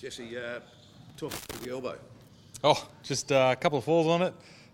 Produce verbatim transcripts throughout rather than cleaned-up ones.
Jesse, uh, talk about the elbow. Oh, just uh, a couple of falls on it.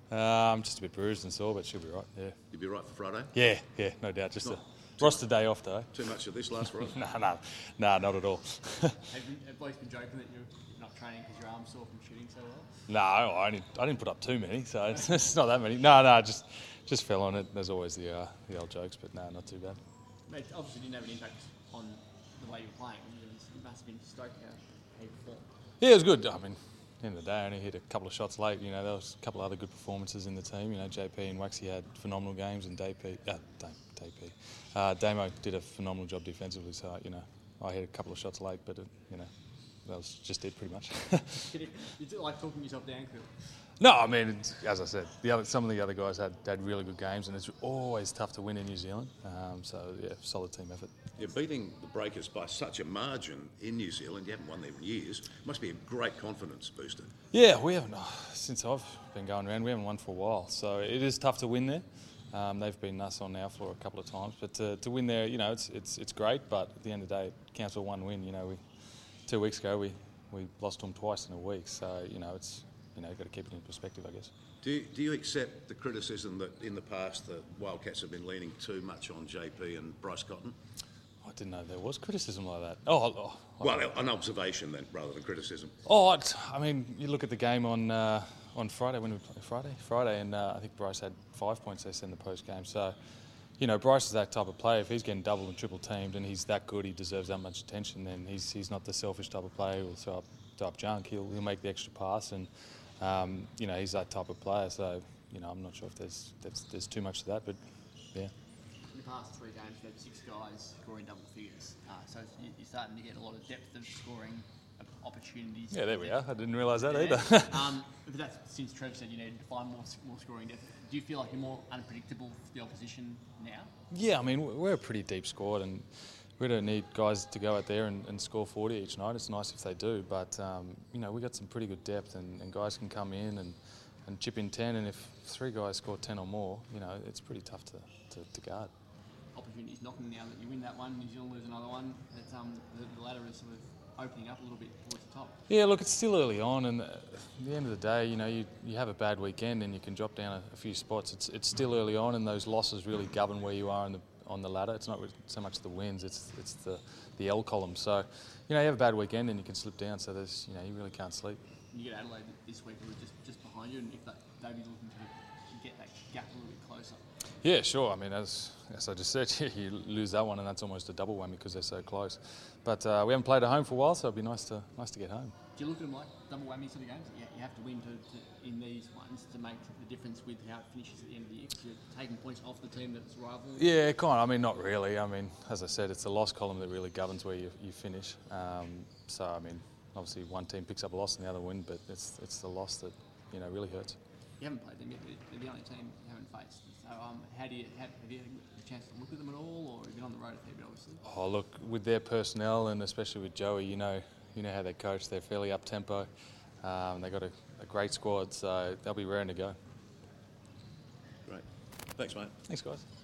Um, just a bit bruised and sore, but she'll be right. Yeah. You'll be right for Friday? Yeah, yeah, no doubt. Just Not a roster day off, though. Too much of this last Friday? no, no, no, not at all. have, you, have boys been joking that you're not training because your arm's sore from shooting so well? No, I, only, I didn't put up too many, so it's, it's not that many. No, no, just just fell on it. There's always the uh, the old jokes, but no, not too bad. Mate, obviously didn't have an impact on the way you were playing. You must have been stoked how, how you performed. Yeah, it was good. I mean, at the end of the day, I only hit a couple of shots late. You know, there was a couple of other good performances in the team. You know, J P and Waxy had phenomenal games, and D P, uh, D P, uh, Damo did a phenomenal job defensively. So, you know, I hit a couple of shots late, but it, you know, that was just it pretty much. you, you like talking yourself down, Phil? No, I mean, it's, as I said, the other, some of the other guys had, had really good games, and it's always tough to win in New Zealand. Um, so, yeah, solid team effort. You're beating the Breakers by such a margin in New Zealand. You haven't won there in years. Must be a great confidence booster. Yeah, we haven't, oh, since I've been going around, we haven't won for a while. So it is tough to win there. Um, they've been us on our floor a couple of times. But to, to win there, you know, it's, it's, it's great. But at the end of the day, it counts for one win. You know, we, two weeks ago, we, we lost to them twice in a week. So, you know, it's, you know, you've got to keep it in perspective, I guess. Do you, do you accept the criticism that in the past the Wildcats have been leaning too much on J P and Bryce Cotton? I didn't know there was criticism like that. Oh, oh well, an observation then, rather than criticism. Oh, I mean, you look at the game on uh, on Friday. When we play Friday, Friday, and uh, I think Bryce had five points. They said in the post game. So, you know, Bryce is that type of player. If he's getting double and triple teamed and he's that good, he deserves that much attention. Then he's he's not the selfish type of player who will throw up, throw up junk. He'll he'll make the extra pass, and um, you know, he's that type of player. So, you know, I'm not sure if there's there's, there's too much to that, but yeah. In the past three games, you've had six guys scoring double figures. Uh, so you're starting to get a lot of depth of scoring opportunities. Yeah, there we are. I didn't realise that yeah. either. um, but that's since Trev said you needed to find more, more scoring depth. Do you feel like you're more unpredictable for the opposition now? Yeah, I mean, we're a pretty deep squad, and we don't need guys to go out there and, and score forty each night. It's nice if they do, but um, you know, we got some pretty good depth, and, and guys can come in and, and chip in ten, and if three guys score ten or more, you know, it's pretty tough to, to, to guard. Opportunities knocking now that you win that one, New Zealand lose another one. That um, the, the ladder is sort of opening up a little bit towards the top. Yeah, look, it's still early on, and at the end of the day, you know, you, you have a bad weekend and you can drop down a, a few spots. It's it's still early on, and those losses really govern where you are in the, on the ladder. It's not so much the wins; it's it's the the L column. So, you know, you have a bad weekend and you can slip down. So there's, you know, you really can't sleep. You get Adelaide this week, who are just just behind you, and if that, they'd be looking to get that gap a little bit closer. Yeah, sure. I mean, as, as I just said, you lose that one, and that's almost a double whammy because they're so close. But uh, we haven't played at home for a while, so it'd be nice to nice to get home. Do you look at them like double whammy sort of games? Yeah, you have to win to, to, in these ones to make the difference with how it finishes at the end of the year, because you're taking points off the team that's rival. Yeah, kind of. I mean, not really. I mean, as I said, it's the loss column that really governs where you, you finish. Um, so, I mean, obviously one team picks up a loss and the other win, but it's it's the loss that, you know, really hurts. You haven't played them yet. They're the only team you haven't faced. So, um, how do you have, have you had a chance to look at them at all, or have you been on the road a fair bit, obviously? Oh, look, with their personnel and especially with Joey, you know, you know how they coach. They're fairly up tempo. Um, they got a, a great squad, so they'll be raring to go. Great. Thanks, mate. Thanks, guys.